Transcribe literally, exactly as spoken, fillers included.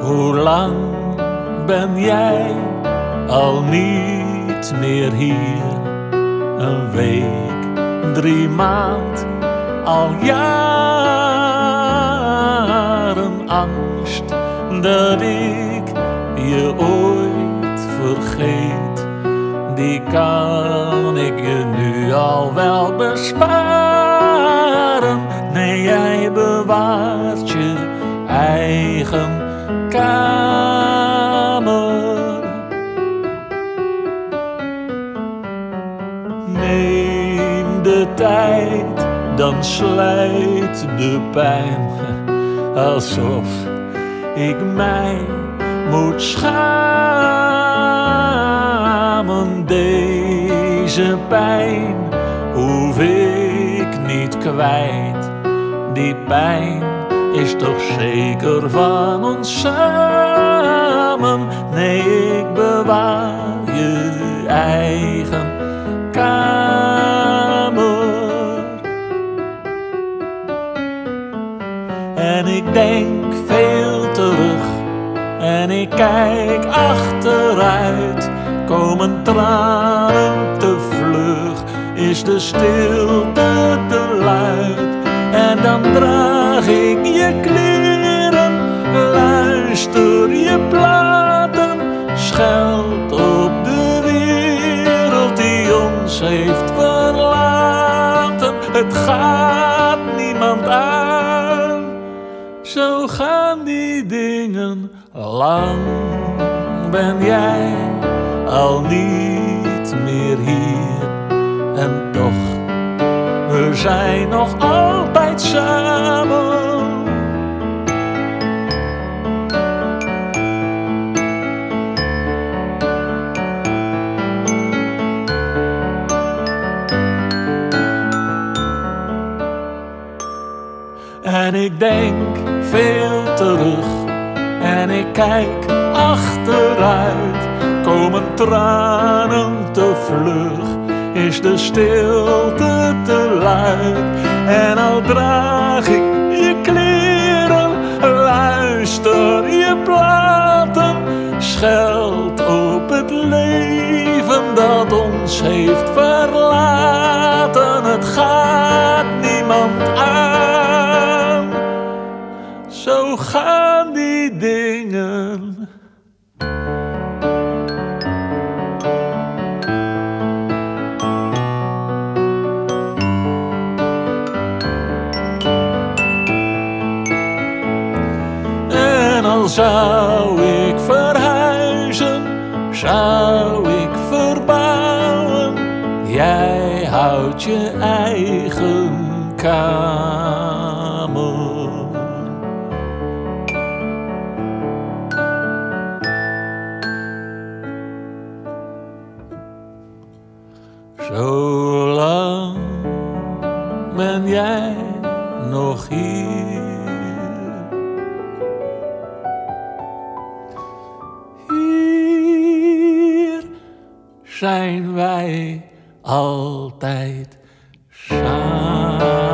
Hoe lang ben jij al niet meer hier? Een week, drie maand, al jaren angst dat ik je ooit vergeet. Die kan ik je nu al wel besparen. Nee, jij bewaart je eigen kamer. Neem de tijd, dan slijt de pijn. Alsof ik mij moet schamen. Deze pijn hoef ik niet kwijt. Die pijn is toch zeker van ons samen. Nee, ik bewaar je eigen kamer. En ik denk veel terug en ik kijk achteruit. Komen tranen te vlug, is de stilte te luid. En dan draag ik je kleren, luister je platen, scheld op de wereld die ons heeft verlaten. Het gaat niemand aan, zo gaan die dingen. Lang ben jij al niet meer hier en toch, we zijn nog altijd samen. En ik denk veel terug en ik kijk achteruit. Komen tranen te vlug, is de stilte te luid. En al draag ik je kleren, luister je platen, scheld op het leven dat ons heeft verlaten. Het gaat niemand aan, zo gaan die dingen. En al zou ik verhuizen, zou ik verbouwen, jij houdt je eigen kamer. Zolang ben jij nog hier. Hier zijn wij altijd samen.